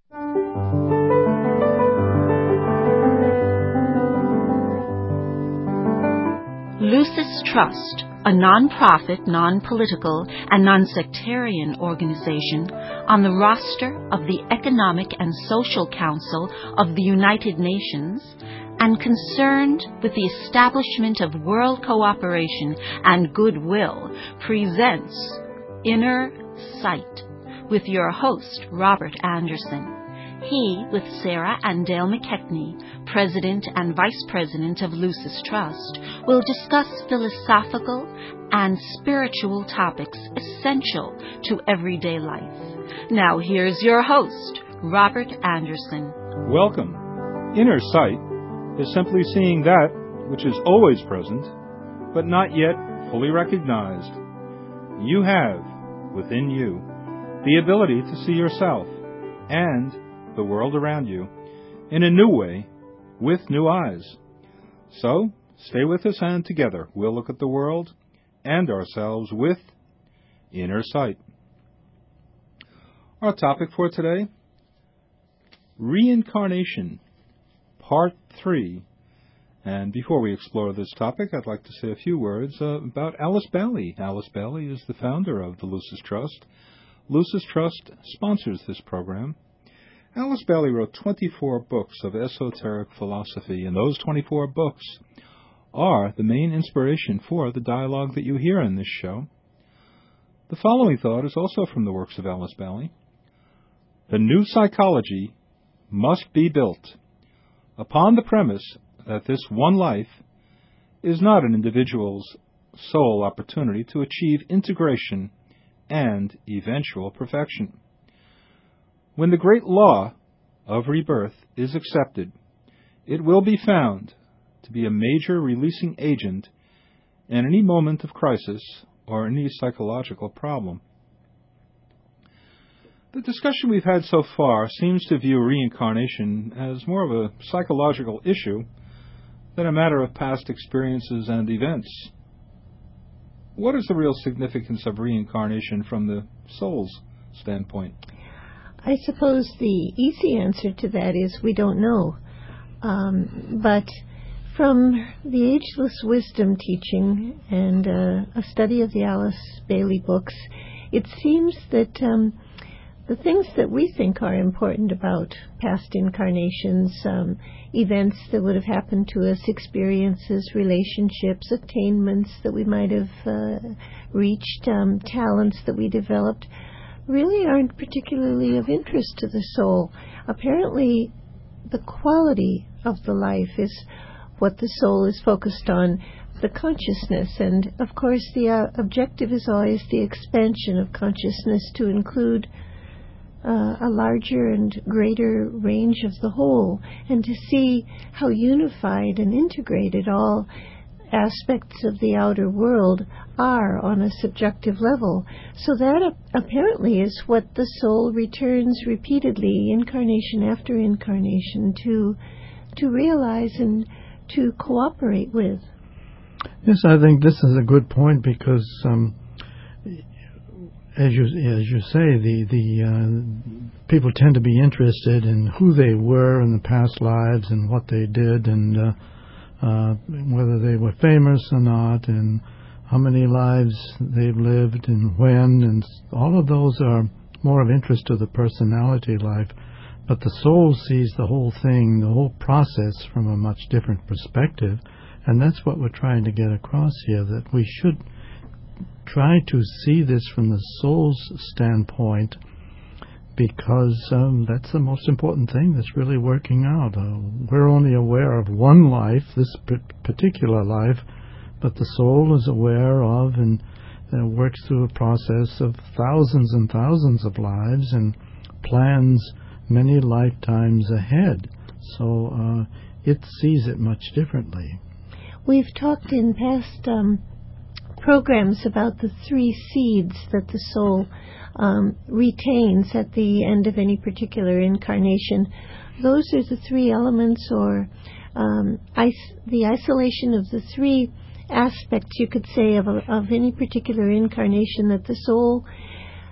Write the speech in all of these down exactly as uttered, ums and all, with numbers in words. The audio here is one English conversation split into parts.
Lucis Trust, a non-profit, non-political, and non-sectarian organization on the roster of the Economic and Social Council of the United Nations and concerned with the establishment of world cooperation and goodwill, presents Inner Sight with your host, Robert Anderson. He, with Sarah and Dale McKechnie, President and Vice President of Lucis Trust, will discuss philosophical and spiritual topics essential to everyday life. Now here's your host, Robert Anderson. Welcome. Inner sight is simply seeing that which is always present, but not yet fully recognized. You have, within you, the ability to see yourself and the world around you in a new way with new eyes. So, stay with us and together we'll look at the world and ourselves with inner sight. Our topic for today, Reincarnation, Part three. And before we explore this topic, I'd like to say a few words uh, about Alice Bailey. Alice Bailey is the founder of the Lucis Trust. Lucis Trust sponsors this program. Alice Bailey wrote twenty-four books of esoteric philosophy, and those twenty-four books are the main inspiration for the dialogue that you hear in this show. The following thought is also from the works of Alice Bailey. The new psychology must be built upon the premise that this one life is not an individual's sole opportunity to achieve integration and eventual perfection. When the great law of rebirth is accepted, it will be found to be a major releasing agent in any moment of crisis or any psychological problem. The discussion we've had so far seems to view reincarnation as more of a psychological issue than a matter of past experiences and events. What is the real significance of reincarnation from the soul's standpoint? I suppose the easy answer to that is we don't know. Um, but from the Ageless Wisdom teaching and uh, a study of the Alice Bailey books, it seems that um, the things that we think are important about past incarnations, um, events that would have happened to us, experiences, relationships, attainments that we might have uh, reached, um, talents that we developed, really aren't particularly of interest to the soul. Apparently, the quality of the life is what the soul is focused on, the consciousness. And, of course, the uh, objective is always the expansion of consciousness to include uh, a larger and greater range of the whole, and to see how unified and integrated all aspects of the outer world are on a subjective level. So that uh, apparently is what the soul returns repeatedly, incarnation after incarnation, to to realize and to cooperate with. Yes, I think this is a good point because, um, as you as you say, the the uh, people tend to be interested in who they were in the past lives and what they did, and uh, Uh, whether they were famous or not, and how many lives they've lived and when, and all of those are more of interest to the personality life. But the soul sees the whole thing, the whole process, from a much different perspective, and that's what we're trying to get across here, that we should try to see this from the soul's standpoint, because um, that's the most important thing that's really working out. Uh, we're only aware of one life, this p- particular life, but the soul is aware of and uh, works through a process of thousands and thousands of lives and plans many lifetimes ahead. So uh, it sees it much differently. We've talked in past um, programs about the three seeds that the soul Um, retains at the end of any particular incarnation. Those are the three elements, or um, is- the isolation of the three aspects, you could say, of, a, of any particular incarnation that the soul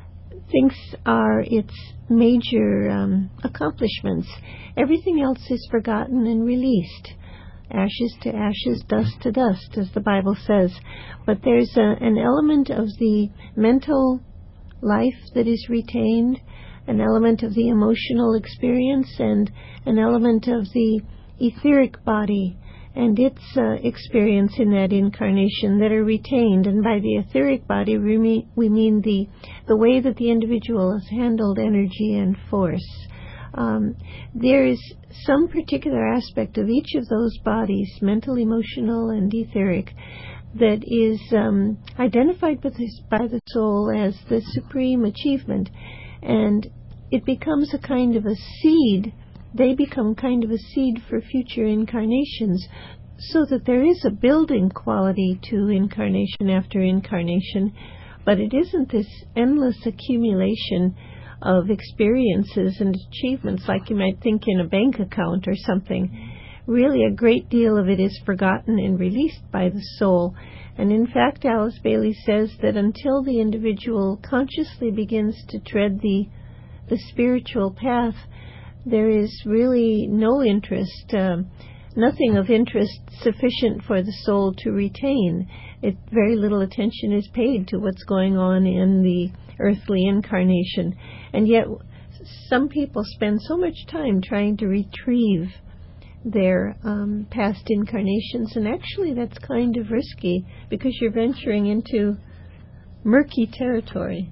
thinks are its major um, accomplishments. Everything else is forgotten and released. Ashes to ashes, dust to dust, as the Bible says. But there's a, an element of the mental life that is retained, an element of the emotional experience, and an element of the etheric body and its uh, experience in that incarnation that are retained. And by the etheric body, we mean, we mean the, the way that the individual has handled energy and force. Um, there is some particular aspect of each of those bodies, mental, emotional, and etheric, that is um, identified by the, by the soul as the supreme achievement. And it becomes a kind of a seed. They become kind of a seed for future incarnations, so that there is a building quality to incarnation after incarnation, but it isn't this endless accumulation of experiences and achievements like you might think in a bank account or something. Really, a great deal of it is forgotten and released by the soul. And in fact, Alice Bailey says that until the individual consciously begins to tread the the spiritual path, there is really no interest, uh, nothing of interest sufficient for the soul to retain. It, very little attention is paid to what's going on in the earthly incarnation. And yet, some people spend so much time trying to retrieve their um, past incarnations, and actually that's kind of risky because you're venturing into murky territory.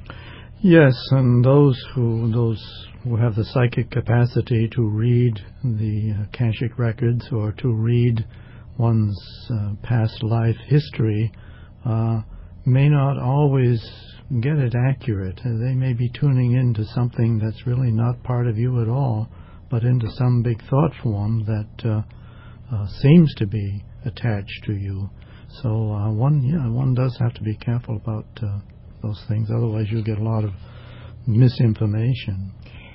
Yes, and those who those who have the psychic capacity to read the Akashic records or to read one's uh, past life history uh, may not always get it accurate. They may be tuning into something that's really not part of you at all, but into some big thought form that uh, uh, seems to be attached to you. So uh, one, yeah, one does have to be careful about uh, those things. Otherwise, you'll get a lot of misinformation.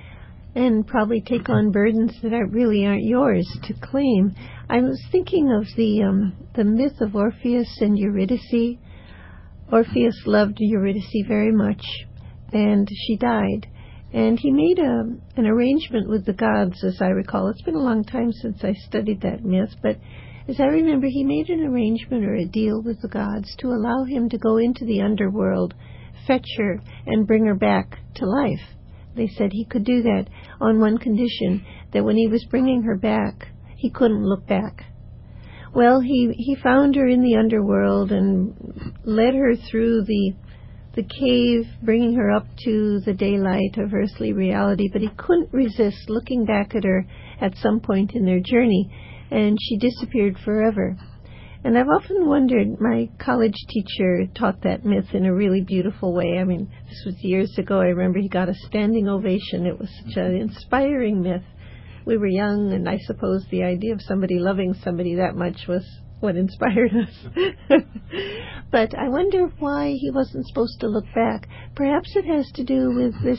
And probably take on burdens that are, really aren't yours to claim. I was thinking of the um, the myth of Orpheus and Eurydice. Orpheus loved Eurydice very much, and she died. And he made a, an arrangement with the gods, as I recall. It's been a long time since I studied that myth, but as I remember, he made an arrangement or a deal with the gods to allow him to go into the underworld, fetch her, and bring her back to life. They said he could do that on one condition, that when he was bringing her back, he couldn't look back. Well, he, he found her in the underworld and led her through the the cave, bringing her up to the daylight of earthly reality, but he couldn't resist looking back at her at some point in their journey, and she disappeared forever. And I've often wondered, my college teacher taught that myth in a really beautiful way. I mean, this was years ago. I remember he got a standing ovation. It was such an inspiring myth. We were young, and I suppose the idea of somebody loving somebody that much was what inspired us. But I wonder why he wasn't supposed to look back. Perhaps it has to do with this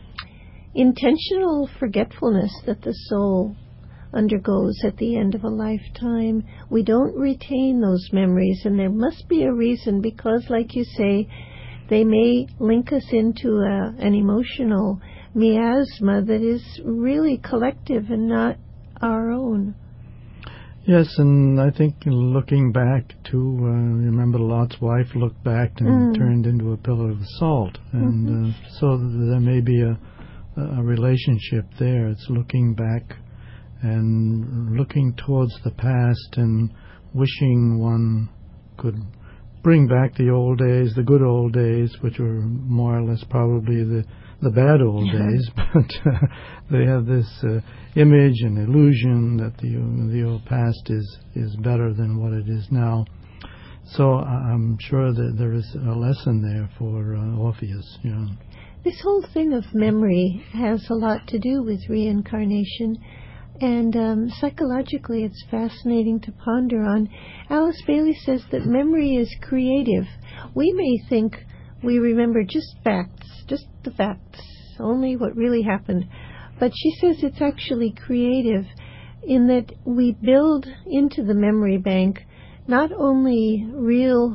intentional forgetfulness that the soul undergoes at the end of a lifetime. We don't retain those memories, and there must be a reason, because, like you say, they may link us into a, an emotional miasma that is really collective and not our own. Yes, and I think looking back to, uh, remember Lot's wife looked back and mm. turned into a pillar of salt. And mm-hmm. uh, so there may be a, a relationship there. It's looking back and looking towards the past and wishing one could bring back the old days, the good old days, which were more or less probably the the bad old days, but uh, they have this uh, image and illusion that the the old past is is better than what it is now. So I'm sure that there is a lesson there for uh, Orpheus. You know. This whole thing of memory has a lot to do with reincarnation, and um, psychologically it's fascinating to ponder on. Alice Bailey says that memory is creative. We may think we remember just facts, just the facts, only what really happened. But she says it's actually creative in that we build into the memory bank not only real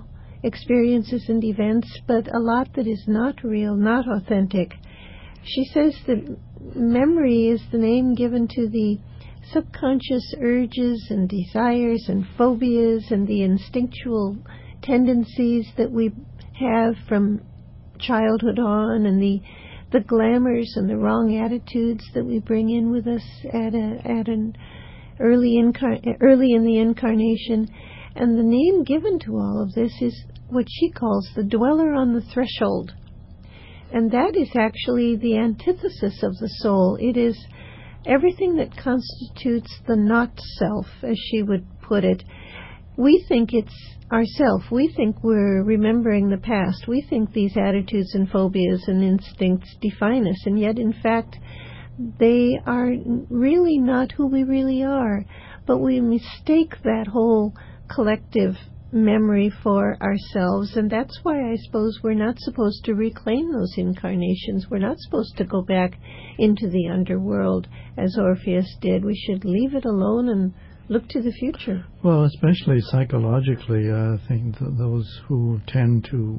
experiences and events, but a lot that is not real, not authentic. She says that memory is the name given to the subconscious urges and desires and phobias and the instinctual tendencies that we have from childhood on, and the the glamours and the wrong attitudes that we bring in with us at a at an early incar- early in the incarnation. And the name given to all of this is what she calls the dweller on the threshold. And that is actually the antithesis of the soul. It is everything that constitutes the not self, as she would put it. We think it's ourself. We think we're remembering the past. We think these attitudes and phobias and instincts define us, and yet, in fact, they are really not who we really are. But we mistake that whole collective memory for ourselves, and that's why I suppose we're not supposed to reclaim those incarnations. We're not supposed to go back into the underworld as Orpheus did. We should leave it alone and look to the future. Well, especially psychologically, I think th- those who tend to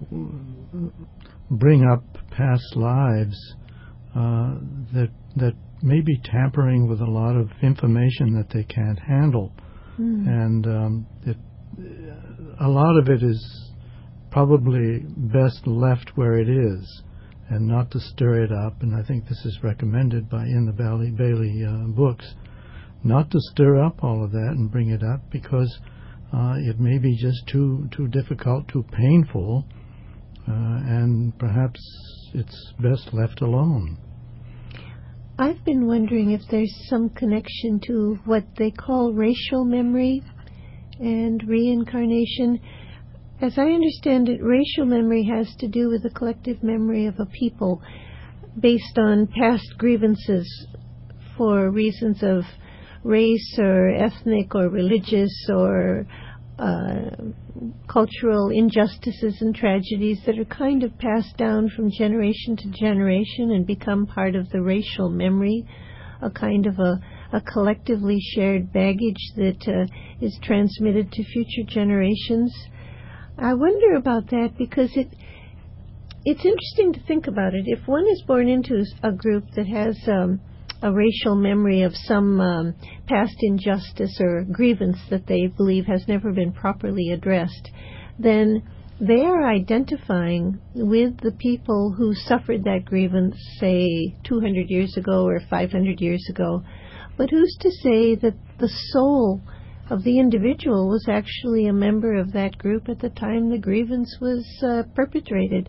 bring up past lives uh, that that may be tampering with a lot of information that they can't handle, mm. and um, it, a lot of it is probably best left where it is, and not to stir it up. And I think this is recommended by in the Bailey, Bailey uh, books, not to stir up all of that and bring it up, because uh, it may be just too too difficult, too painful, uh, and perhaps it's best left alone. I've been wondering if there's some connection to what they call racial memory and reincarnation. As I understand it, racial memory has to do with the collective memory of a people based on past grievances for reasons of race or ethnic or religious or uh, cultural injustices and tragedies that are kind of passed down from generation to generation and become part of the racial memory, a kind of a, a collectively shared baggage that uh, is transmitted to future generations. I wonder about that because it it's interesting to think about it. If one is born into a group that has um, a racial memory of some um, past injustice or grievance that they believe has never been properly addressed, then they are identifying with the people who suffered that grievance, say, two hundred years ago or five hundred years ago. But who's to say that the soul of the individual was actually a member of that group at the time the grievance was uh, perpetrated?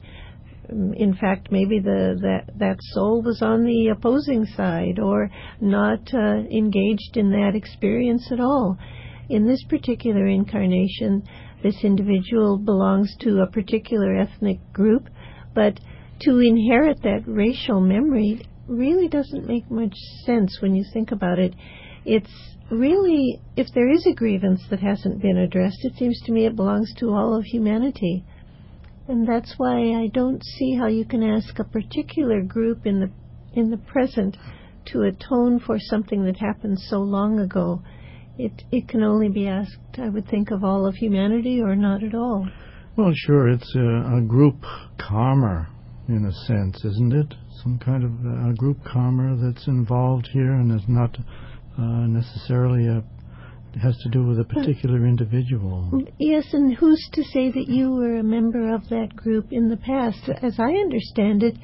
In fact, maybe the that, that soul was on the opposing side or not uh, engaged in that experience at all. In this particular incarnation, this individual belongs to a particular ethnic group, but to inherit that racial memory really doesn't make much sense when you think about it. It's really, if there is a grievance that hasn't been addressed, it seems to me it belongs to all of humanity. And that's why I don't see how you can ask a particular group in the in the present to atone for something that happened so long ago. It it can only be asked, I would think, of all of humanity or not at all. Well, sure, it's a, a group karma in a sense, isn't it? Some kind of a group karma that's involved here and is not uh, necessarily a has to do with a particular individual. Yes, and who's to say that you were a member of that group in the past? As I understand it,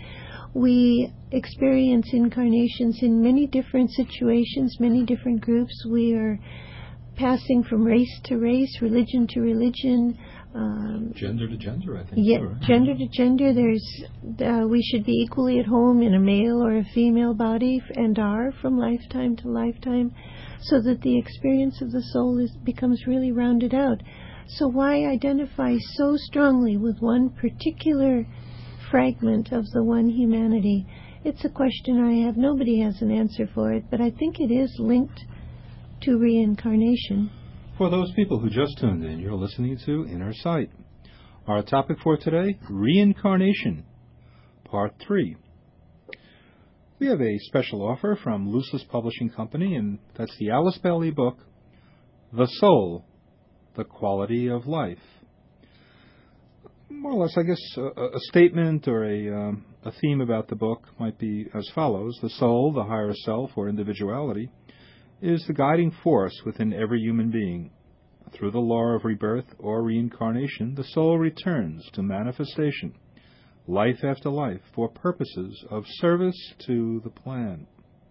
we experience incarnations in many different situations, many different groups. We are passing from race to race, religion to religion. Um, gender to gender, I think. Yeah, so, right? Gender to gender. There's, uh, we should be equally at home in a male or a female body, and are from lifetime to lifetime, so that the experience of the soul is, becomes really rounded out. So why identify so strongly with one particular fragment of the one humanity? It's a question I have. Nobody has an answer for it, but I think it is linked to reincarnation. For those people who just tuned in, you're listening to Inner Sight. Our topic for today, reincarnation, part three. We have a special offer from Lucis Publishing Company, and that's the Alice Bailey book, The Soul, The Quality of Life. more or less, I guess, a, a statement or a, um, a theme about the book might be as follows. The soul, the higher self or individuality, is the guiding force within every human being. Through the law of rebirth or reincarnation, the soul returns to manifestation, life after life, for purposes of service to the plan.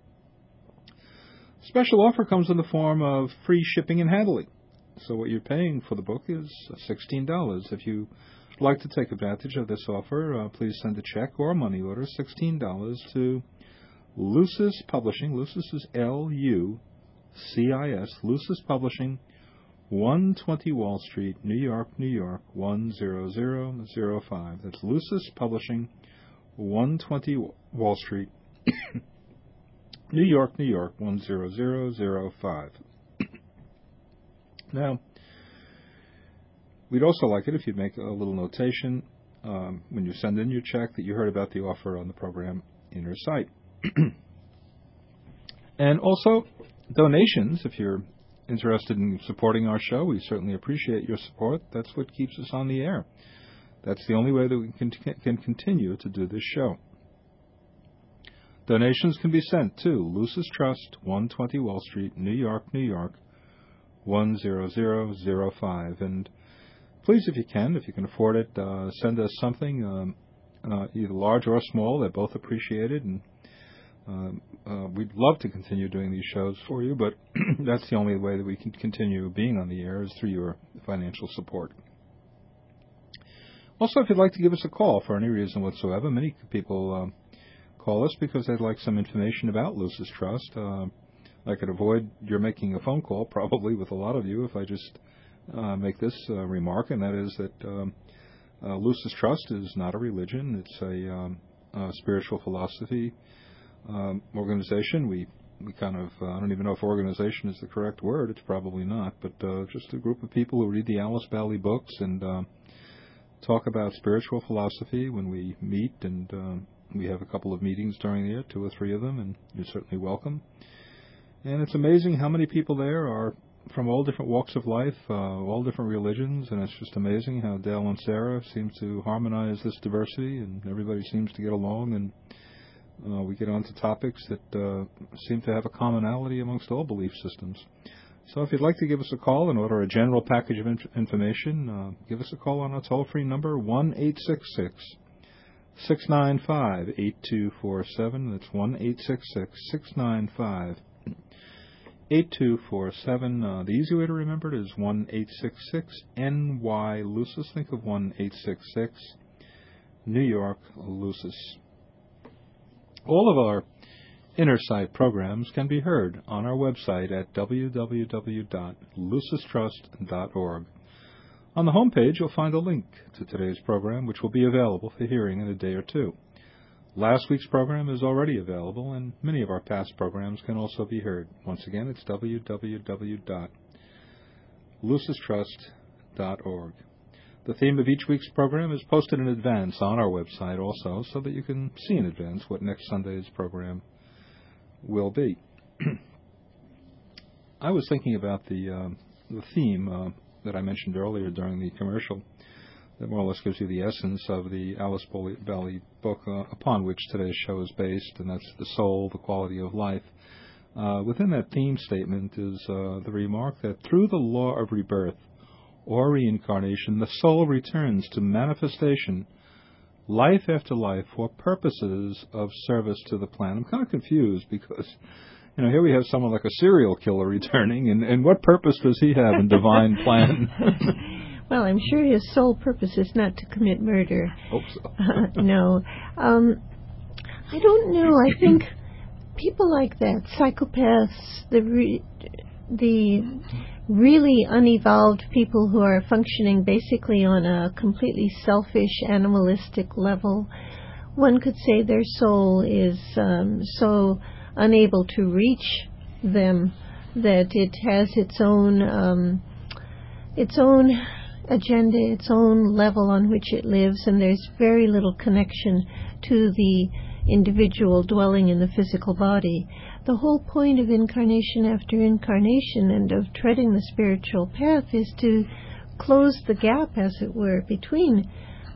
Special offer comes in the form of free shipping and handling. So what you're paying for the book is sixteen dollars. If you would like to take advantage of this offer, uh, please send a check or a money order, sixteen dollars, to Lucis Publishing. Lucis is L U C I S, Lucis Publishing, one twenty Wall Street, New York, New York, one zero zero zero five. That's Lucis Publishing, one twenty Wall Street, New York, New York, one zero zero zero five. Now, we'd also like it if you'd make a little notation um, when you send in your check that you heard about the offer on the program in your site. And also, donations, if you're interested in supporting our show, we certainly appreciate your support. That's what keeps us on the air. That's the only way that we can, can continue to do this show. Donations can be sent to Lucis Trust, one twenty Wall Street, New York, New York, one zero zero zero five. And please, if you can, if you can afford it, uh, send us something, um, uh, either large or small. They're both appreciated, and uh, uh, we'd love to continue doing these shows for you, but that's the only way that we can continue being on the air is through your financial support. Also, if you'd like to give us a call for any reason whatsoever, many people um, call us because they'd like some information about Lucis Trust. Uh, I could avoid your making a phone call, probably with a lot of you, if I just uh, make this uh, remark, and that is that um, uh, Lucis Trust is not a religion. It's a, um, a spiritual philosophy um, organization. We we kind of, uh, I don't even know if organization is the correct word. It's probably not, but uh, just a group of people who read the Alice Bailey books and uh, talk about spiritual philosophy when we meet, and um, we have a couple of meetings during the year, two or three of them, and you're certainly welcome. And it's amazing how many people there are from all different walks of life, uh, all different religions, and it's just amazing how Dale and Sarah seem to harmonize this diversity, and everybody seems to get along, and uh, we get onto topics that uh, seem to have a commonality amongst all belief systems. So if you'd like to give us a call and order a general package of inf- information, uh, give us a call on our toll-free number, one eight six six, six nine five, eight two four seven. That's one eight six six, six nine five, eight two four seven. Uh, the easy way to remember it is one eight six six N Y Lucis. Think of one eight six six New York Lucis. All of our Inner Sight programs can be heard on our website at w w w dot lucis trust dot org. On the homepage, you'll find a link to today's program, which will be available for hearing in a day or two. Last week's program is already available, and many of our past programs can also be heard. Once again, it's w w w dot lucis trust dot org. The theme of each week's program is posted in advance on our website also, so that you can see in advance what next Sunday's program will be. I was thinking about the uh, the theme uh, that I mentioned earlier during the commercial that more or less gives you the essence of the Alice Bailey book uh, upon which today's show is based, and that's the soul, the quality of life. Uh, within that theme statement is uh, the remark that through the law of rebirth or reincarnation, the soul returns to manifestation, life after life, for purposes of service to the plan. I'm kind of confused because, you know, here we have someone like a serial killer returning, and, and what purpose does he have in divine plan? Well, I'm sure his sole purpose is not to commit murder. Hope so. uh, no. Um, I don't know. I think people like that, psychopaths, the re- the really unevolved people who are functioning basically on a completely selfish, animalistic level, one could say their soul is um, so unable to reach them that it has its own um, its own agenda, its own level on which it lives, and there's very little connection to the individual dwelling in the physical body. The whole point of incarnation after incarnation and of treading the spiritual path is to close the gap, as it were, between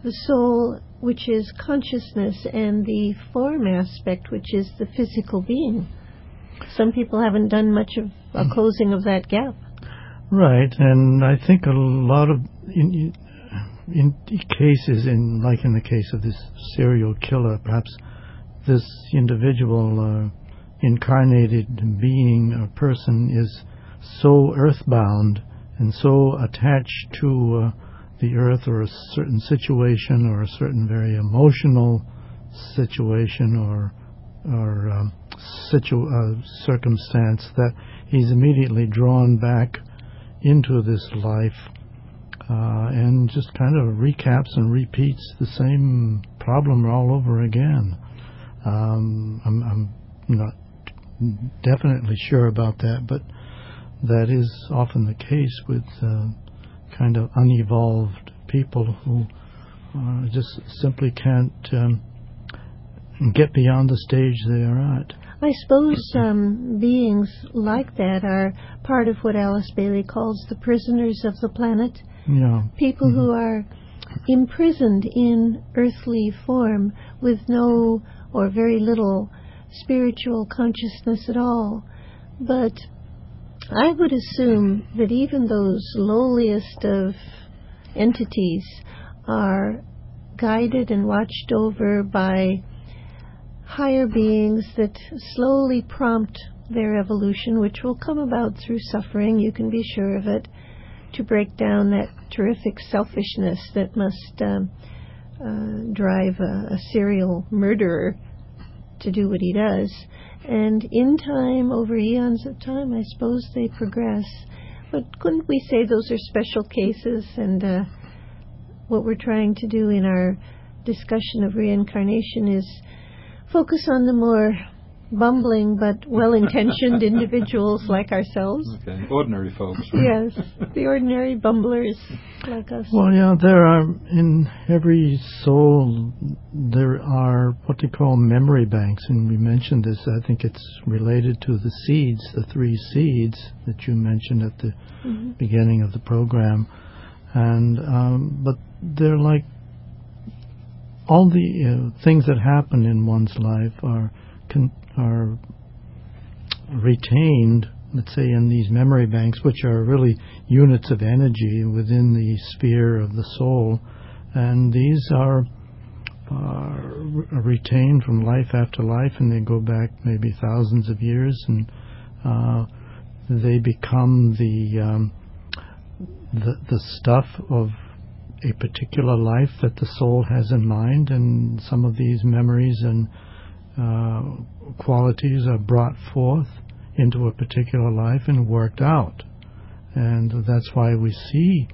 the soul, which is consciousness, and the form aspect, which is the physical being. Some people haven't done much of a closing of that gap. Right, and I think a lot of in, in cases, in like in the case of this serial killer, perhaps this individual uh, incarnated being or person is so earthbound and so attached to uh, the earth or a certain situation or a certain very emotional situation or or um, situ- uh, circumstance that he's immediately drawn back into this life uh, and just kind of recaps and repeats the same problem all over again. Um, I'm, I'm not definitely sure about that, but that is often the case with uh, kind of unevolved people who uh, just simply can't um, get beyond the stage they are at. I suppose um, beings like that are part of what Alice Bailey calls the prisoners of the planet. Yeah. People mm-hmm. who are imprisoned in earthly form with no or very little spiritual consciousness at all. But I would assume that even those lowliest of entities are guided and watched over by higher beings that slowly prompt their evolution, which will come about through suffering, you can be sure of it, to break down that terrific selfishness that must um, uh, drive a, a serial murderer to do what he does. And in time, over eons of time, I suppose they progress. But couldn't we say those are special cases, and uh, what we're trying to do in our discussion of reincarnation is focus on the more bumbling but well-intentioned individuals like ourselves. Okay, ordinary folks. Right? Yes, the ordinary bumblers like us. Well, yeah, there are, in every soul, there are what they call memory banks, and we mentioned this. I think it's related to the seeds, the three seeds that you mentioned at the mm-hmm. beginning of the program. And um, but they're like all the uh, things that happen in one's life are con- are retained, let's say, in these memory banks, which are really units of energy within the sphere of the soul, and these are uh, re- retained from life after life, and they go back maybe thousands of years, and uh, they become the, um, the the stuff of a particular life that the soul has in mind, and some of these memories and uh, qualities are brought forth into a particular life and worked out. And that's why we see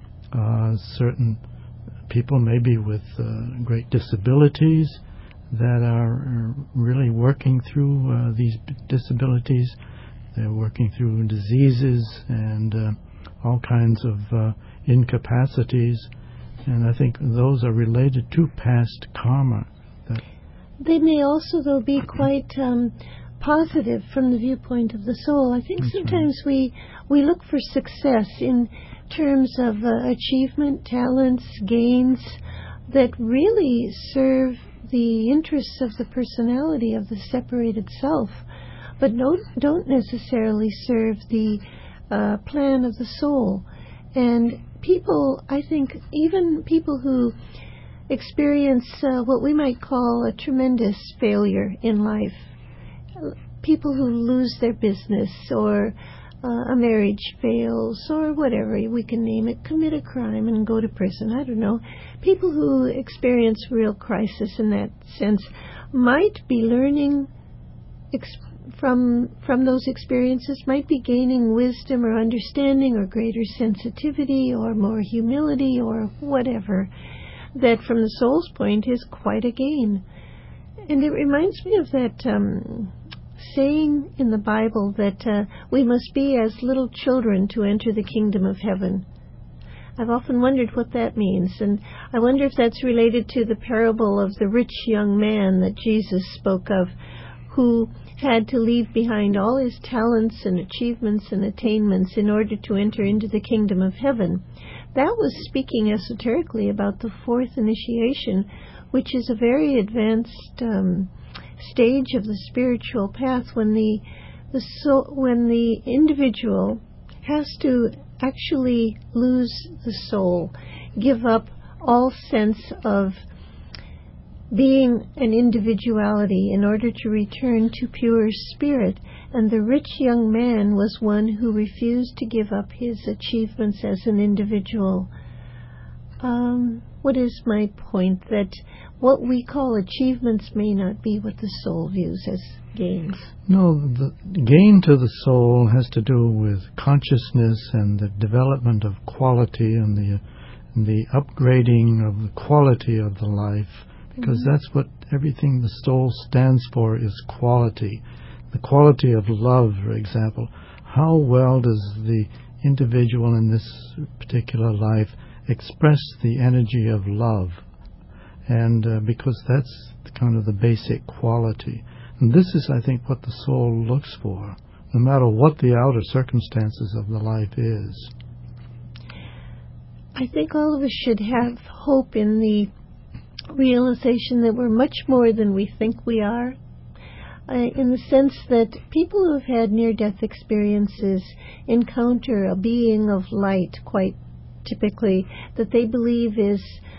uh, certain people, maybe with uh, great disabilities, that are really working through uh, these disabilities. They're working through diseases and uh, all kinds of uh, incapacities. And I think those are related to past karma. That they may also, though, be quite um, positive from the viewpoint of the soul. I think That's sometimes right. we, we look for success in terms of uh, achievement, talents, gains that really serve the interests of the personality of the separated self, but don't, don't necessarily serve the uh, plan of the soul. And people, I think, even people who experience uh, what we might call a tremendous failure in life, people who lose their business or uh, a marriage fails or whatever, we can name it, commit a crime and go to prison, I don't know. People who experience real crisis in that sense might be learning ex- from from those experiences, might be gaining wisdom or understanding or greater sensitivity or more humility or whatever, that from the soul's point is quite a gain. And it reminds me of that um, saying in the Bible that uh, we must be as little children to enter the kingdom of heaven. I've often wondered what that means, and I wonder if that's related to the parable of the rich young man that Jesus spoke of, who had to leave behind all his talents and achievements and attainments in order to enter into the kingdom of heaven. that was speaking esoterically about the fourth initiation, which is a very advanced um, stage of the spiritual path when the the soul, when the individual has to actually lose the soul, give up all sense of being an individuality in order to return to pure spirit. And the rich young man was one who refused to give up his achievements as an individual. Um, what is my point? That what we call achievements may not be what the soul views as gains. No, the gain to the soul has to do with consciousness and the development of quality and the, and the upgrading of the quality of the life. Because mm-hmm. that's what everything the soul stands for, is quality. The quality of love, for example. How well does the individual in this particular life express the energy of love? And uh, because that's kind of the basic quality. And this is, I think, what the soul looks for, no matter what the outer circumstances of the life is. I think all of us should have hope in the realization that we're much more than we think we are, uh, in the sense that people who have had near-death experiences encounter a being of light, quite typically, that they believe is,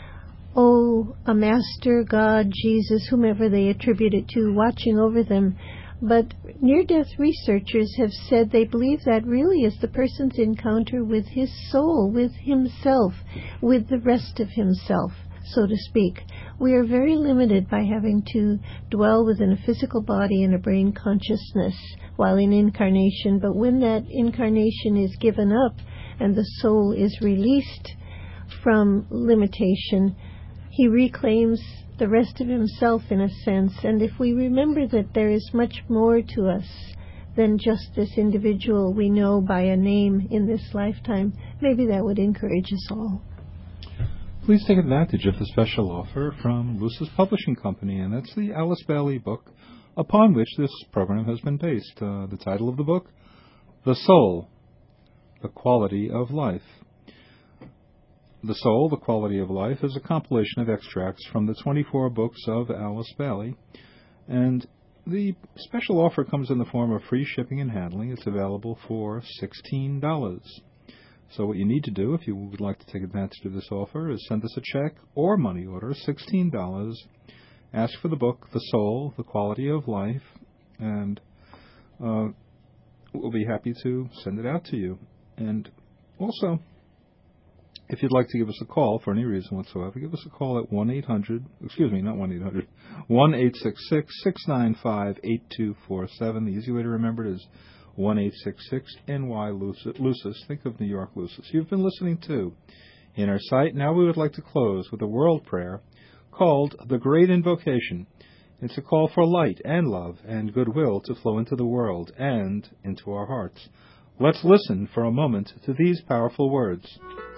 oh, a master, God, Jesus, whomever they attribute it to, watching over them. But near-death researchers have said they believe that really is the person's encounter with his soul, with himself, with the rest of himself, so to speak. We are very limited by having to dwell within a physical body and a brain consciousness while in incarnation. But when that incarnation is given up and the soul is released from limitation, he reclaims the rest of himself in a sense. And if we remember that there is much more to us than just this individual we know by a name in this lifetime, maybe that would encourage us all. Please take advantage of the special offer from Lucis Publishing Company, and that's the Alice Bailey book upon which this program has been based. Uh, the title of the book, The Soul, The Quality of Life. The Soul, The Quality of Life is a compilation of extracts from the twenty-four books of Alice Bailey, and the special offer comes in the form of free shipping and handling. It's available for sixteen dollars. So what you need to do, if you would like to take advantage of this offer, is send us a check or money order, sixteen dollars. Ask for the book, The Soul, The Quality of Life, and uh, we'll be happy to send it out to you. And also, if you'd like to give us a call for any reason whatsoever, give us a call at one eight hundred, excuse me, not one eight hundred, one eight six six, six nine five, eight two four seven. The easy way to remember it is one eight six six N Y Lucis. Think of New York Lucis. You've been listening to Inner Sight. Now we would like to close with a world prayer called The Great Invocation. It's a call for light and love and goodwill to flow into the world and into our hearts. Let's listen for a moment to these powerful words.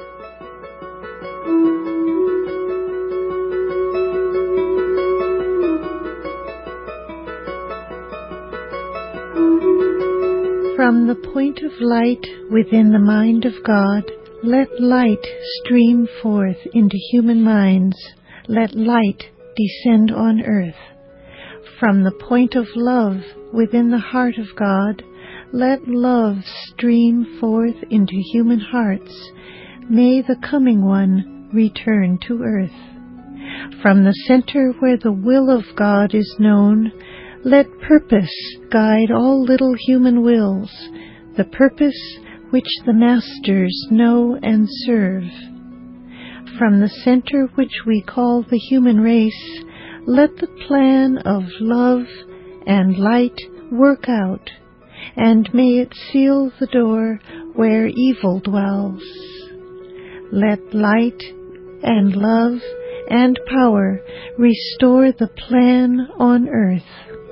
From the point of light within the mind of God, let light stream forth into human minds. Let light descend on earth. From the point of love within the heart of God, let love stream forth into human hearts. May the coming one return to earth. From the center where the will of God is known, let purpose guide all little human wills, the purpose which the masters know and serve. From the center which we call the human race, let the plan of love and light work out, and may it seal the door where evil dwells. Let light and love and power restore the plan on earth.